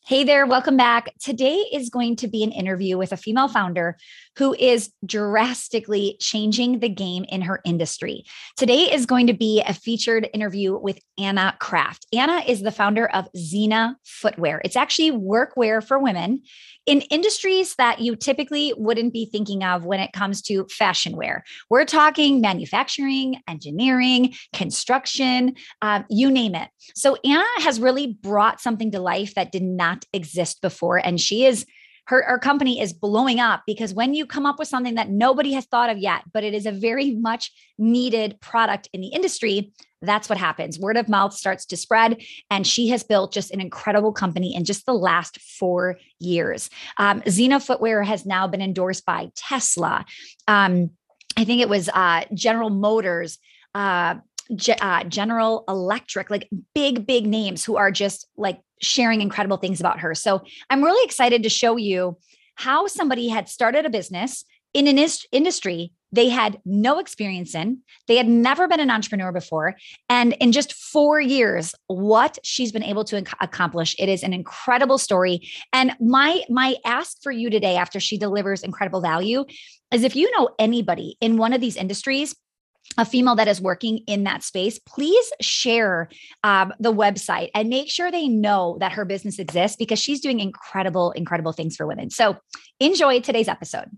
Hey there, welcome back. Today is going to be an interview with a female founder who is drastically changing the game in her industry. Today is going to be a featured interview with Anna Kraft. Anna is the founder of Xena Footwear. It's actually workwear for women in industries that you typically wouldn't be thinking of when it comes to fashion wear. We're talking manufacturing, engineering, construction, you name it. So Anna has really brought something to life that did not exist before. And her company is blowing up because when you come up with something that nobody has thought of yet, but it is a very much needed product in the industry, that's what happens. Word of mouth starts to spread. And she has built just an incredible company in just the last 4 years. Xena Footwear has now been endorsed by Tesla. I think it was General Motors, General Electric, like big names who are just like sharing incredible things about her. So I'm really excited to show you how somebody had started a business in an industry they had no experience in. They had never been an entrepreneur before. And in just 4 years, what she's been able to accomplish, it is an incredible story. And my ask for you today, after she delivers incredible value, is if you know anybody in one of these industries, a female that is working in that space, please share the website and make sure they know that her business exists because she's doing incredible things for women. So enjoy today's episode.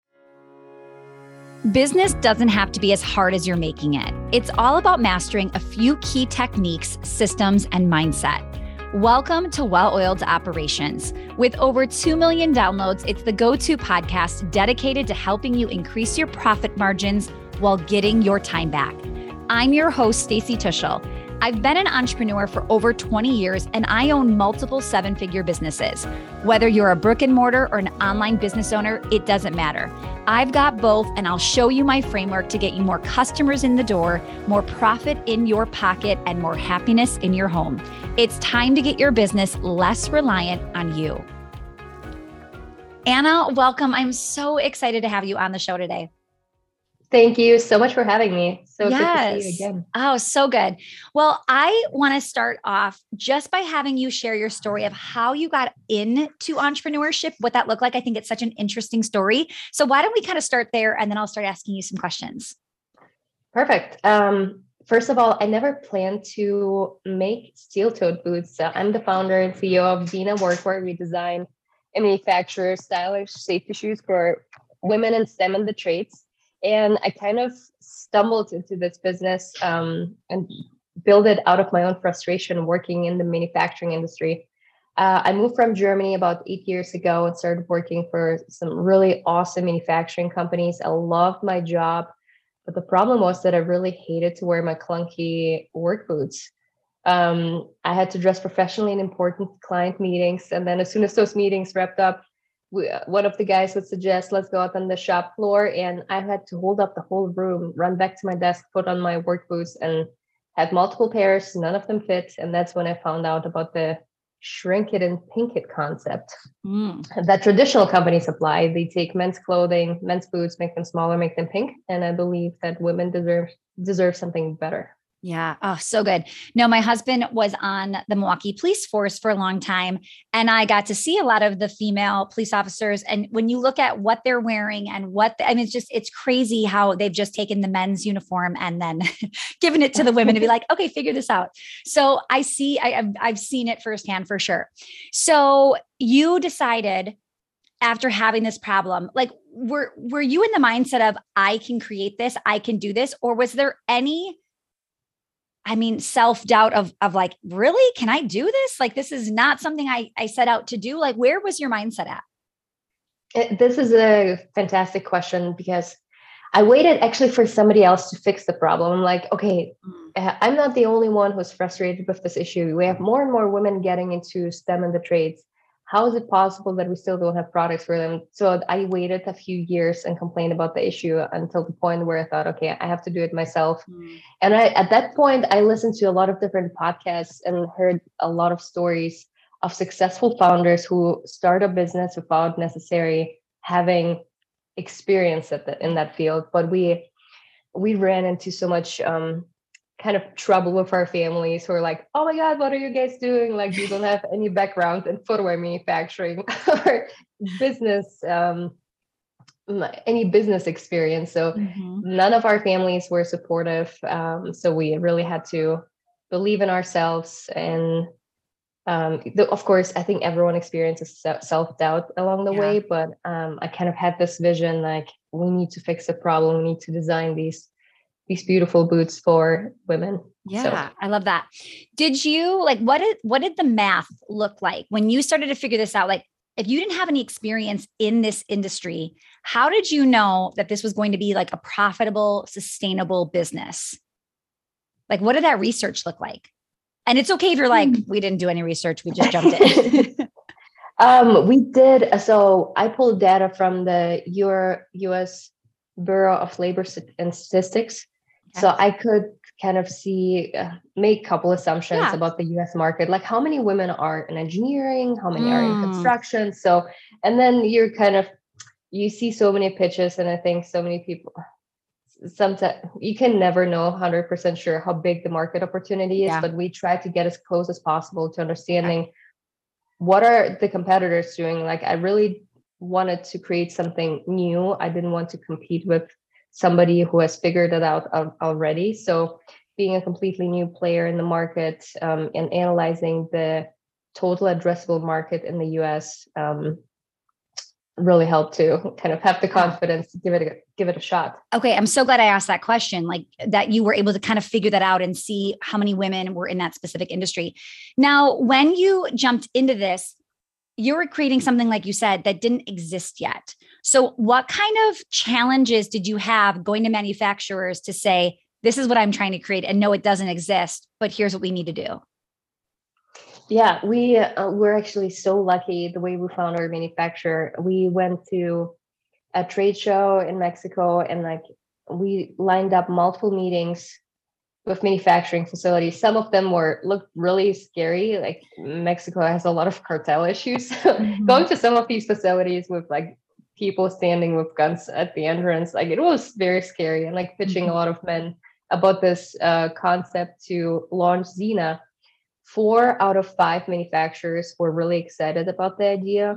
Business doesn't have to be as hard as you're making it. It's all about mastering a few key techniques, systems, and mindset. Welcome to Well-Oiled Operations. With over 2 million downloads, it's the go-to podcast dedicated to helping you increase your profit margins while getting your time back. I'm your host, Stacey Tuschl. I've been an entrepreneur for over 20 years and I own multiple 7-figure businesses. Whether you're a brick and mortar or an online business owner, it doesn't matter. I've got both and I'll show you my framework to get you more customers in the door, more profit in your pocket, and more happiness in your home. It's time to get your business less reliant on you. Anna, welcome. I'm so excited to have you on the show today. Thank you so much for having me. So good to see you again. Oh, so good. Well, I want to start off just by having you share your story of how you got into entrepreneurship, what that looked like. I think it's such an interesting story. So why don't we kind of start there and then I'll start asking you some questions. Perfect. First of all, I never planned to make steel-toed boots. I'm the founder and CEO of Xena Workwear. We design and manufacture stylish safety shoes for women in STEM and the trades. And I kind of stumbled into this business and built it out of my own frustration working in the manufacturing industry. I moved from Germany about 8 years ago and started working for some really awesome manufacturing companies. I loved my job, but the problem was that I really hated to wear my clunky work boots. I had to dress professionally in important client meetings. And then as soon as those meetings wrapped up, one of the guys would suggest, let's go out on the shop floor. And I had to hold up the whole room, run back to my desk, put on my work boots and had multiple pairs. None of them fit. And that's when I found out about the shrink it and pink it concept that traditional companies apply. They take men's clothing, men's boots, make them smaller, make them pink. And I believe that women deserve something better. Yeah. Oh, so good. No, my husband was on the Milwaukee Police Force for a long time, and I got to see a lot of the female police officers. And when you look at what they're wearing and it's crazy how they've just taken the men's uniform and then given it to the women to be like, okay, figure this out. So I've seen it firsthand for sure. So you decided after having this problem, like, were you in the mindset of, I can create this, I can do this? Or was there any self-doubt of like, really, can I do this? Like, this is not something I set out to do. Like, where was your mindset at? This is a fantastic question because I waited actually for somebody else to fix the problem. I'm like, okay, I'm not the only one who's frustrated with this issue. We have more and more women getting into STEM and the trades. How is it possible that we still don't have products for them? So I waited a few years and complained about the issue until the point where I thought, okay, I have to do it myself. And at that point, I listened to a lot of different podcasts and heard a lot of stories of successful founders who start a business without necessarily having experience in that field. But we ran into so much kind of trouble with our families who are like, oh my God, what are you guys doing? Like, you don't have any background in footwear manufacturing or business, any business experience. So none of our families were supportive. So we really had to believe in ourselves. And of course, I think everyone experiences self-doubt along the way, but I kind of had this vision, like, we need to fix the problem. We need to design these beautiful boots for women. Yeah, so I love that. Did you like, what did the math look like when you started to figure this out? Like, if you didn't have any experience in this industry, how did you know that this was going to be like a profitable, sustainable business? Like, what did that research look like? And it's okay if you're like, we didn't do any research, we just jumped in. We did. So I pulled data from the US Bureau of Labor and Statistics. Okay. So I could kind of make a couple assumptions about the US market, like how many women are in engineering, how many are in construction. So, and then you see so many pitches, and I think so many people, sometimes you can never know 100% sure how big the market opportunity is, but we try to get as close as possible to understanding what are the competitors doing. Like, I really wanted to create something new. I didn't want to compete with somebody who has figured it out already. So being a completely new player in the market, and analyzing the total addressable market in the US really helped to kind of have the confidence to give it a shot. Okay. I'm so glad I asked that question, like that you were able to kind of figure that out and see how many women were in that specific industry. Now, when you jumped into this, you were creating something, like you said, that didn't exist yet. So what kind of challenges did you have going to manufacturers to say, this is what I'm trying to create, and no, it doesn't exist, but here's what we need to do? Yeah, we're actually so lucky the way we found our manufacturer. We went to a trade show in Mexico, and like, we lined up multiple meetings with manufacturing facilities. Some of them looked really scary. Like, Mexico has a lot of cartel issues. Going to some of these facilities with like people standing with guns at the entrance, like, it was very scary, and like pitching a lot of men about this concept to launch Xena. 4 out of 5 manufacturers were really excited about the idea.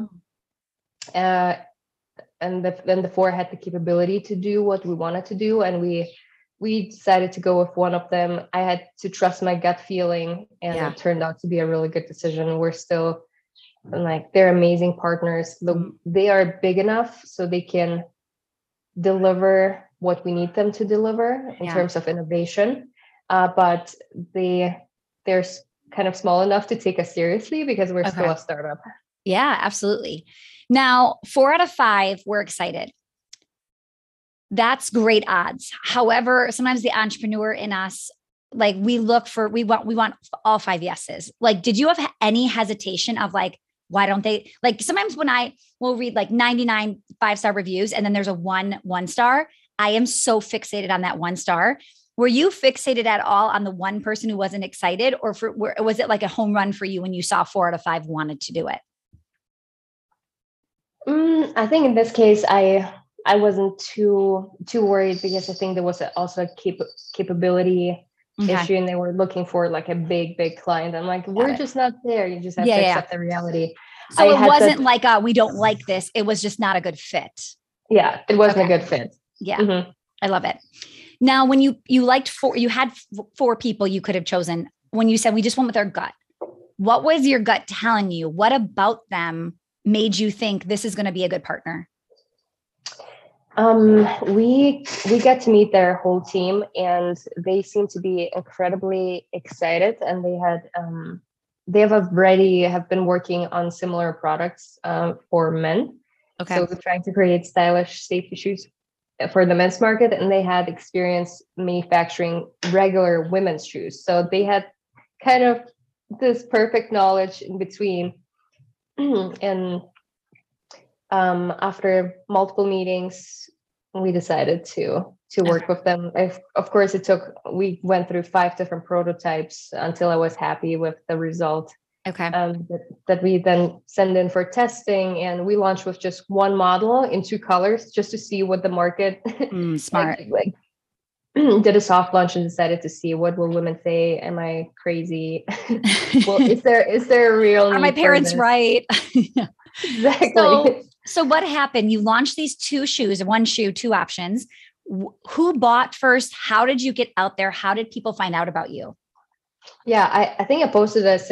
And then the 4 had the capability to do what we wanted to do. And we decided to go with one of them. I had to trust my gut feeling, and it turned out to be a really good decision. We're still, like, they're amazing partners. They are big enough so they can deliver what we need them to deliver in terms of innovation. But they're kind of small enough to take us seriously because we're still a startup. Yeah, absolutely. Now, 4 out of 5, we're excited. That's great odds. However, sometimes the entrepreneur in us, like, we want all 5 yeses. Like, did you have any hesitation of like, why don't they, like, sometimes when I will read like 99 5-star reviews and then there's a 1 star, I am so fixated on that 1 star. Were you fixated at all on the one person who wasn't excited, or was it like a home run for you when you saw 4 out of 5 wanted to do it? I think in this case, I wasn't too worried, because I think there was also a capability issue, and they were looking for like a big client. I'm like, we're just not there. You just have to accept the reality. So it wasn't like we don't like this. It was just not a good fit. Yeah, it wasn't a good fit. Yeah, I love it. Now, when you liked 4, you had 4 people you could have chosen. When you said we just went with our gut, what was your gut telling you? What about them made you think this is going to be a good partner? We got to meet their whole team, and they seem to be incredibly excited. And they have been working on similar products for men. Okay. So we're trying to create stylish safety shoes for the men's market, and they had experience manufacturing regular women's shoes. So they had kind of this perfect knowledge in between. And after multiple meetings, we decided to work with them. Of course, we went through 5 different prototypes until I was happy with the result. Okay. That we then send in for testing, and we launched with just 1 model in 2 colors just to see what the market smart. did a soft launch and decided to see what will women say. Am I crazy? Well, is there a real Are my need for parents this? right? So, Exactly. so what happened? You launched these two shoes, one shoe, two options. Who bought first? How did you get out there? How did people find out about you? Yeah, I think I posted a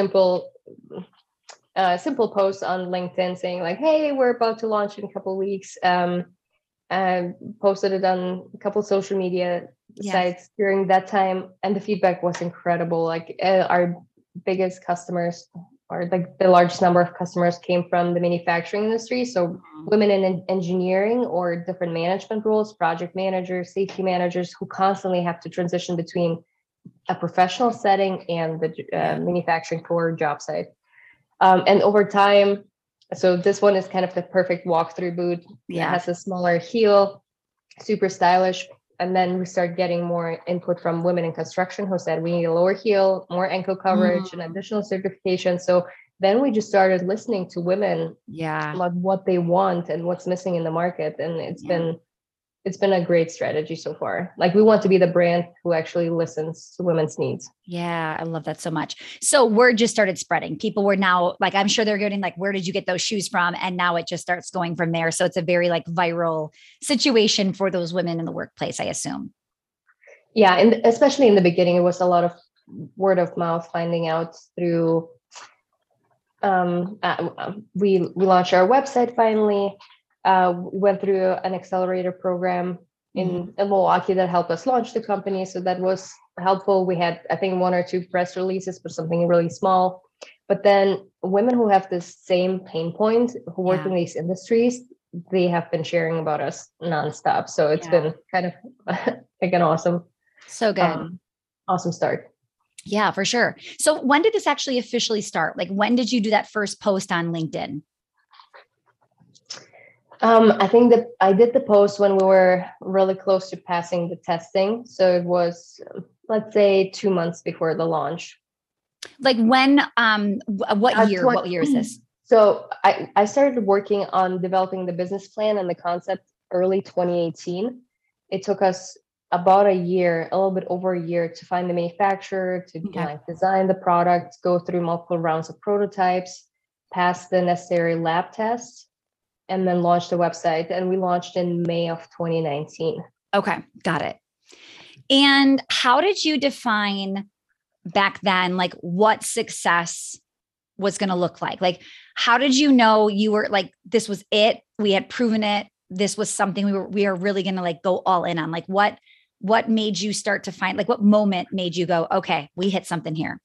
simple post on LinkedIn saying like, "Hey, we're about to launch in a couple of weeks." And posted it on a couple social media Yes. sites during that time, and the feedback was incredible. Like our biggest customers, or like the largest number of customers, came from the manufacturing industry. So Mhm. women in engineering or different management roles, project managers, safety managers, who constantly have to transition between a professional setting and the Yeah. manufacturing core job site. And over time, so this one is kind of the perfect walkthrough boot. It Yeah. has a smaller heel, super stylish. And then we start getting more input from women in construction who said we need a lower heel, more ankle coverage, and Mm, additional certification. So then we just started listening to women yeah. about what they want and what's missing in the market. And Yeah. it's been a great strategy so far. Like we want to be the brand who actually listens to women's needs. Yeah, I love that so much. So word just started spreading. People were now like, I'm sure they're getting like, where did you get those shoes from? And now it just starts going from there. So it's a very like viral situation for those women in the workplace, I assume. Yeah, and especially in the beginning, it was a lot of word of mouth, finding out through we launched our website finally. We went through an accelerator program Mhm. in Milwaukee that helped us launch the company. So that was helpful. We had, I think, one or two press releases, but something really small. But then women who have the same pain point, who work Yeah. in these industries, they have been sharing about us nonstop. So it's Yeah. been kind of like an So good. um, awesome start. Yeah, for sure. So when did this actually officially start? Like when did you do that first post on LinkedIn? I think that I did the post when we were really close to passing the testing. So it was, let's say, 2 months before the launch. Like when what year? What year is 20, this? so I started working on developing the business plan and the concept early 2018. It took us about a year, a little bit over a year, to find the manufacturer, to Okay. like design the product, go through multiple rounds of prototypes, pass the necessary lab tests, and then launch the website. And we launched in May of 2019. Okay, got it. And how did you define back then like what success was going to look like? Like how did you know you were like this was it? We had proven it. This was something we are really going to like go all in on. Like what made you start to find like what moment made you go, okay, we hit something here?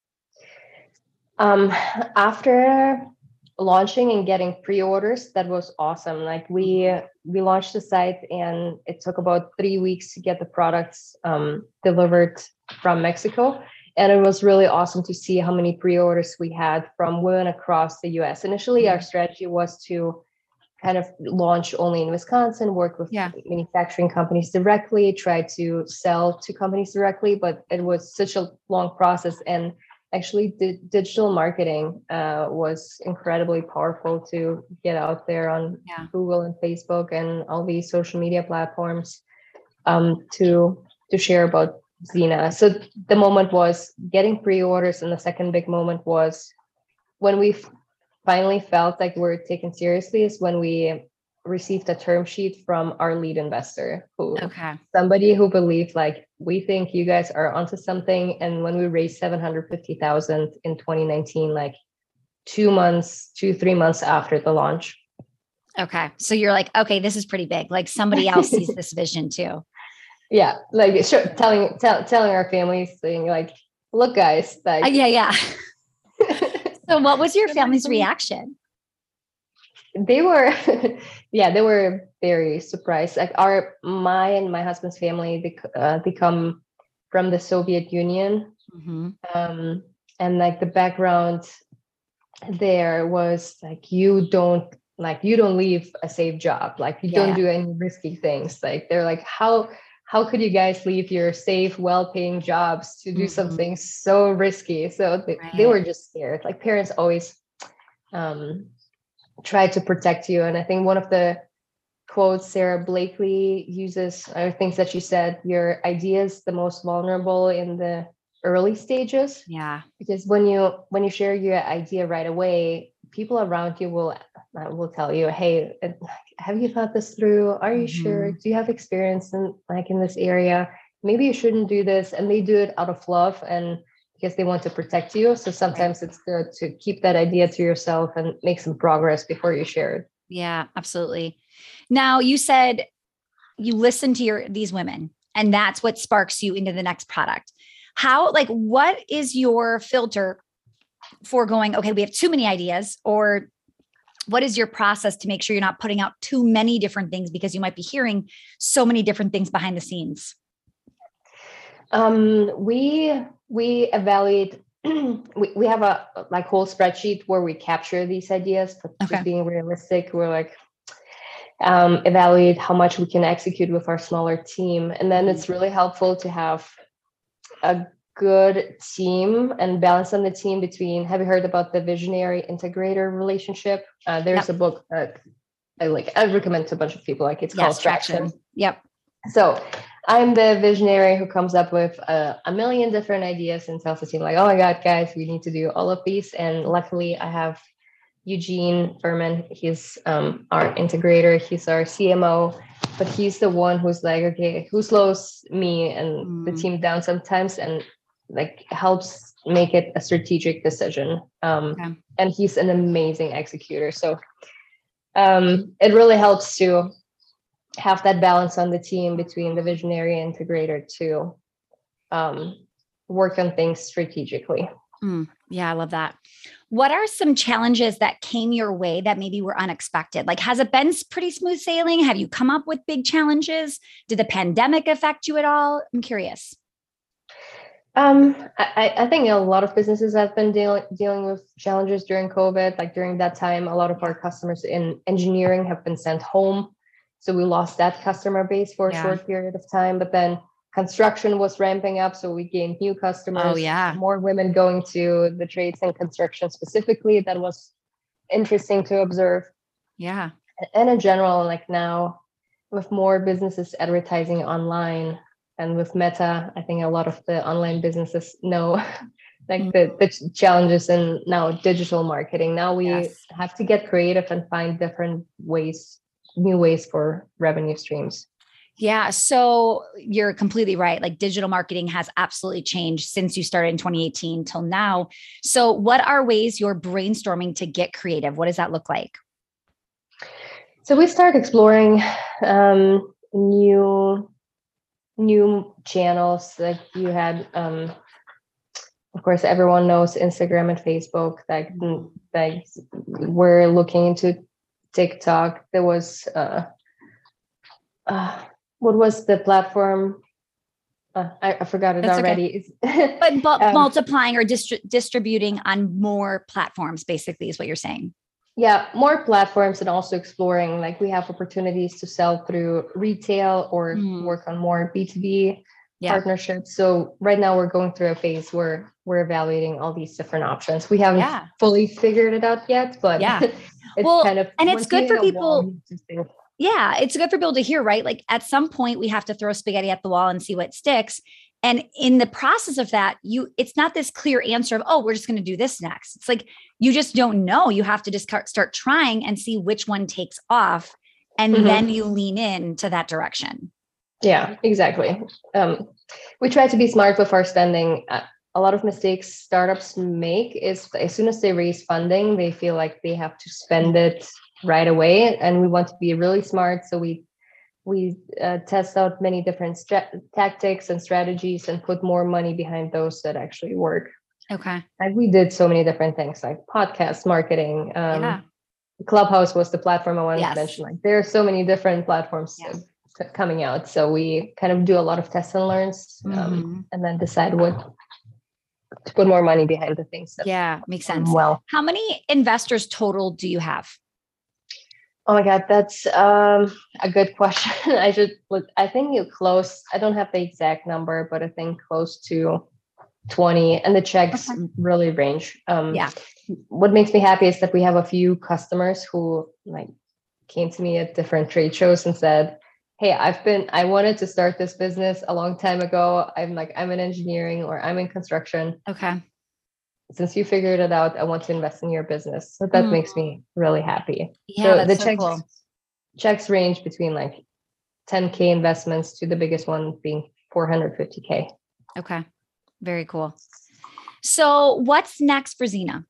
Um, After launching and getting pre-orders, that was awesome. Like we launched the site, and it took about 3 weeks to get the products delivered from Mexico. And it was really awesome to see how many pre-orders we had from women across the US. Initially, our Mhm. strategy was to kind of launch only in Wisconsin, work with Yeah. manufacturing companies directly, try to sell to companies directly, but it was such a long process. And actually, digital marketing was incredibly powerful to get out there on Yeah. Google and Facebook and all these social media platforms, to share about Xena. So the moment was getting pre-orders, and the second big moment was when we finally felt like we're taken seriously is when we received a term sheet from our lead investor, who Okay. somebody who believed like, we think you guys are onto something. And when we raised 750,000 in 2019, like 3 months after the launch. Okay. So you're like, okay, this is pretty big. Like somebody else sees this vision too. Yeah, like telling our families, saying like, look guys, like Yeah, yeah. So what was your somebody family's believes. reaction? They were yeah, they were very surprised. Like my and my husband's family, they come from the Soviet Union. Mhm. And like the background there was like, you don't leave a safe job, like you don't Yeah. do any risky things. Like they're like, how could you guys leave your safe, well-paying jobs to do Mhm. something so risky? So they Right. were just scared. Like parents always um try to protect you. And I think one of the quote Sarah Blakely uses, things that she said, your idea is the most vulnerable in the early stages. Yeah. Because when you share your idea right away, people around you will tell you, hey, have you thought this through? Are you sure? Do you have experience in this area? Maybe you shouldn't do this. And they do it out of love and because they want to protect you. So sometimes it's good to keep that idea to yourself and make some progress before you share it. Yeah, absolutely. Now you said you listen to these women and that's what sparks you into the next product. What is your filter for going, okay, we have too many ideas, or what is your process to make sure you're not putting out too many different things because you might be hearing so many different things behind the scenes? We evaluate. we have a whole spreadsheet where we capture these ideas, but just being realistic, we're evaluate how much we can execute with our smaller team. And then it's really helpful to have a good team and balance on the team between, have you heard about the visionary integrator relationship? There's a book that I recommend to a bunch of people, it's called Traction. Yep. So I'm the visionary who comes up with a million different ideas and tells the team oh my God, guys, we need to do all of these. And luckily I have Eugene Furman. He's our integrator. He's our CMO, but he's the one who's okay, who slows me and the team down sometimes and helps make it a strategic decision. And he's an amazing executor. So it really helps to have that balance on the team between the visionary and integrator to work on things strategically. Yeah, I love that. What are some challenges that came your way that maybe were unexpected? Has it been pretty smooth sailing? Have you come up with big challenges? Did the pandemic affect you at all? I'm curious. I think a lot of businesses have been dealing with challenges during COVID. During that time, a lot of our customers in engineering have been sent home. So we lost that customer base for a short period of time, but then construction was ramping up. So we gained new customers. Oh, yeah. More women going to the trades and construction specifically. That was interesting to observe. Yeah. And in general, now with more businesses advertising online and with Meta, I think a lot of the online businesses know the challenges in now digital marketing. Now we have to get creative and find different ways, new ways for revenue streams. Yeah. So you're completely right. Digital marketing has absolutely changed since you started in 2018 till now. So what are ways you're brainstorming to get creative? What does that look like? So we start exploring new channels. You had, of course, everyone knows Instagram and Facebook. We're looking into TikTok. There was what was the platform? I forgot it already. Okay. But multiplying or distributing on more platforms, basically, is what you're saying. Yeah, more platforms and also exploring, we have opportunities to sell through retail or work on more B2B partnerships. So right now we're going through a phase where we're evaluating all these different options. We haven't fully figured it out yet, but it's good for people. Yeah, it's good for people to hear, right? At some point we have to throw spaghetti at the wall and see what sticks. And in the process of that, it's not this clear answer of, oh, we're just going to do this next. It's you just don't know. You have to just start trying and see which one takes off. And then you lean into that direction. Yeah, exactly. We try to be smart with our spending. A lot of mistakes startups make is as soon as they raise funding, they feel like they have to spend it right away. And we want to be really smart. So we test out many different tactics and strategies and put more money behind those that actually work. Okay. And we did so many different things like podcast marketing. Clubhouse was the platform I wanted to mention. There are so many different platforms coming out. So we kind of do a lot of tests and learns and then decide what to put more money behind the things. Makes sense. Well, how many investors total do you have? Oh my God, that's a good question. I think you close. I don't have the exact number, but I think close to 20, and the checks really range. What makes me happy is that we have a few customers who came to me at different trade shows and said, hey, I wanted to start this business a long time ago. I'm in engineering or I'm in construction. Okay. Since you figured it out, I want to invest in your business. So that makes me really happy. Yeah, so the that's so cool. Checks range between like 10K investments to the biggest one being 450K. Okay. Very cool. So what's next for Zena?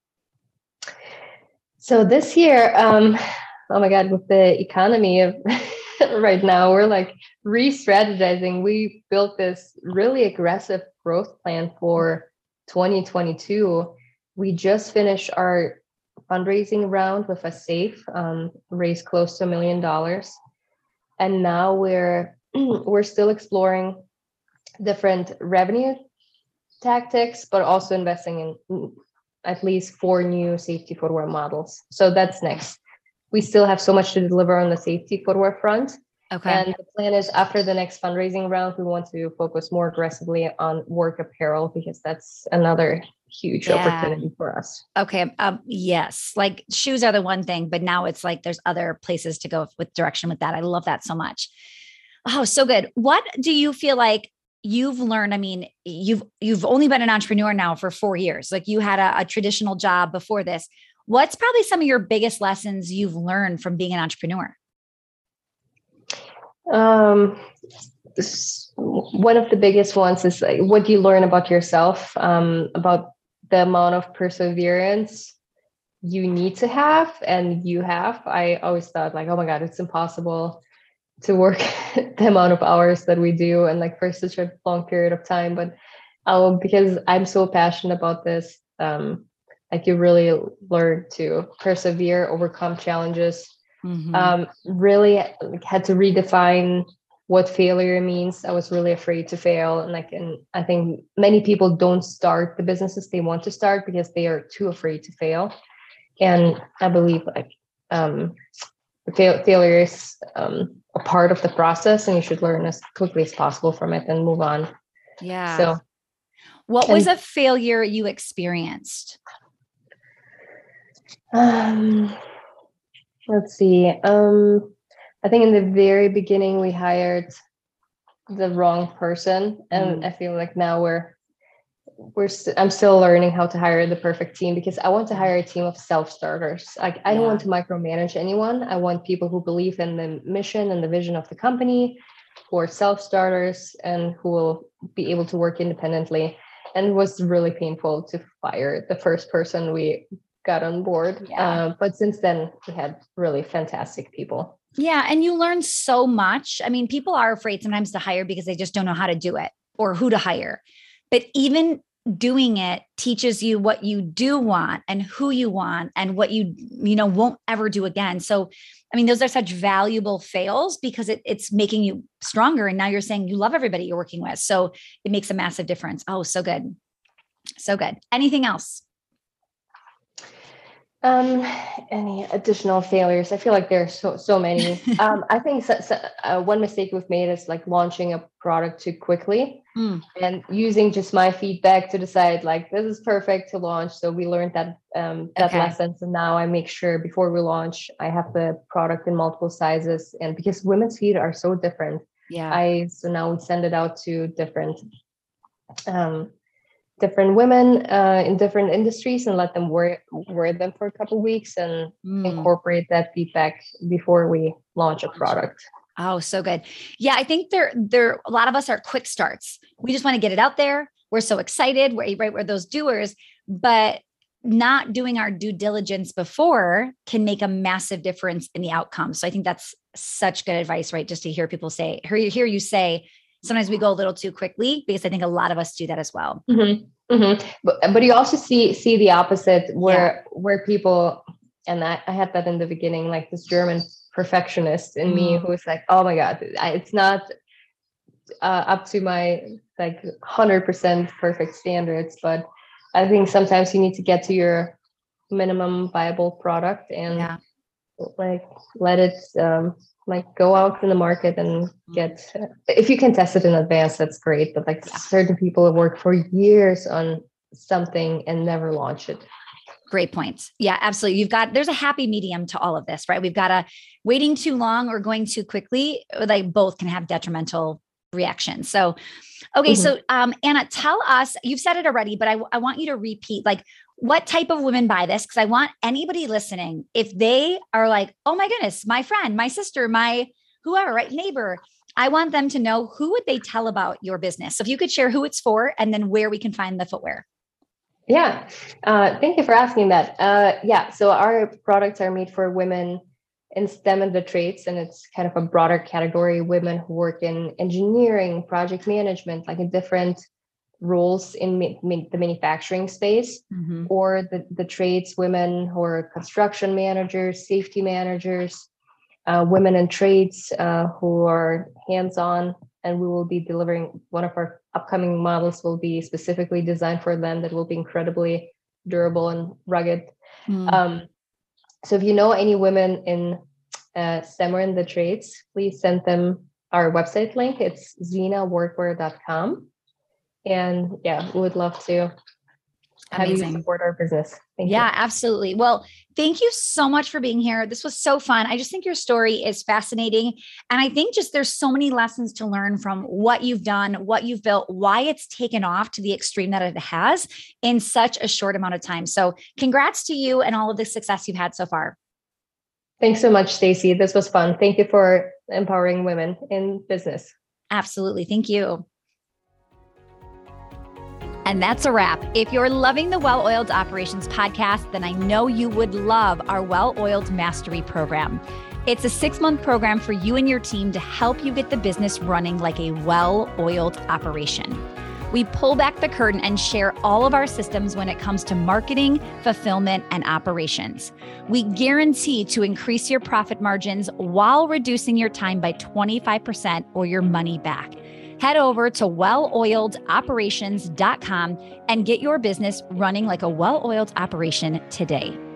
So this year, oh my God, with the economy of right now, we're like re-strategizing. We built this really aggressive growth plan for 2022. We just finished our fundraising round with a SAFE, raised close to $1 million. And now we're still exploring different revenue tactics, but also investing in at least 4 new safety footwear models. So that's next. We still have so much to deliver on the safety footwear front. Okay. And the plan is after the next fundraising round, we want to focus more aggressively on work apparel because that's another huge opportunity for us. Okay. Yes. Like shoes are the one thing, but now it's like there's other places to go with direction with that. I love that so much. Oh, so good. What do you feel like you've learned? I mean, you've only been an entrepreneur now for 4 years. Like you had a traditional job before this. What's probably some of your biggest lessons you've learned from being an entrepreneur? One of the biggest ones is like, what do you learn about yourself, about the amount of perseverance you need to have and you have. I always thought like, oh my God, it's impossible to work the amount of hours that we do and like for such a long period of time. But because I'm so passionate about this, like you really learn to persevere, overcome challenges. Really had to redefine what failure means. I was really afraid to fail. And I think many people don't start the businesses they want to start because they are too afraid to fail. And I believe like failure is a part of the process and you should learn as quickly as possible from it and move on. Yeah. So what was a failure you experienced? Let's see. I think in the very beginning we hired the wrong person, and I feel like now I'm still learning how to hire the perfect team because I want to hire a team of self-starters. Like I don't want to micromanage anyone. I want people who believe in the mission and the vision of the company, who are self-starters and who will be able to work independently. And it was really painful to fire the first person we got on board. But since then, we had really fantastic people. Yeah. And you learn so much. I mean, people are afraid sometimes to hire because they just don't know how to do it or who to hire. But even doing it teaches you what you do want and who you want and what you won't ever do again. So, I mean, those are such valuable fails because it's making you stronger. And now you're saying you love everybody you're working with. So it makes a massive difference. Oh, so good. So good. Anything else? Any additional failures? I feel like there are so many. I think one mistake we've made is like launching a product too quickly and using just my feedback to decide like this is perfect to launch. So we learned that lesson. So now I make sure before we launch, I have the product in multiple sizes, and because women's feet are so different, so now we send it out to different women in different industries and let them wear them for a couple of weeks and incorporate that feedback before we launch a product. Oh, so good. Yeah, I think there a lot of us are quick starts. We just want to get it out there. We're so excited. We're those doers, but not doing our due diligence before can make a massive difference in the outcome. So I think that's such good advice, right? Just to hear people say, hear you say, sometimes we go a little too quickly because I think a lot of us do that as well. But you also see the opposite where people, and I had that in the beginning, like this German perfectionist in me who was like, oh my God, it's not up to my like 100% perfect standards. But I think sometimes you need to get to your minimum viable product and like let it like go out in the market and get, if you can test it in advance, that's great. But like certain people have worked for years on something and never launch it. Great points. Yeah, absolutely. There's a happy medium to all of this, right? We've got waiting too long or going too quickly, like both can have detrimental reactions. So, okay. Mhm. So, Anna, tell us, you've said it already, but I want you to repeat, like, what type of women buy this? Because I want anybody listening, if they are like, oh my goodness, my friend, my sister, my whoever, right? Neighbor, I want them to know, who would they tell about your business? So if you could share who it's for and then where we can find the footwear. Yeah, thank you for asking that. Yeah, so our products are made for women in STEM and the trades, and it's kind of a broader category. Women who work in engineering, project management, like in different roles in the manufacturing space, Mm-hmm. or the trades, women who are construction managers, safety managers, women in trades who are hands-on, and we will be delivering one of our upcoming models will be specifically designed for them, that will be incredibly durable and rugged. So if you know any women in STEM or in the trades, please send them our website link. It's zenaworkwear.com. And yeah, we would love to have you support our business. Thank you. Absolutely. Well, thank you so much for being here. This was so fun. I just think your story is fascinating. And I think just there's so many lessons to learn from what you've done, what you've built, why it's taken off to the extreme that it has in such a short amount of time. So congrats to you and all of the success you've had so far. Thanks so much, Stacy. This was fun. Thank you for empowering women in business. Absolutely. Thank you. And that's a wrap. If you're loving the Well-Oiled Operations podcast, then I know you would love our Well-Oiled Mastery program. It's a 6-month program for you and your team to help you get the business running like a well-oiled operation. We pull back the curtain and share all of our systems when it comes to marketing, fulfillment, and operations. We guarantee to increase your profit margins while reducing your time by 25% or your money back. Head over to welloiledoperations.com and get your business running like a well-oiled operation today.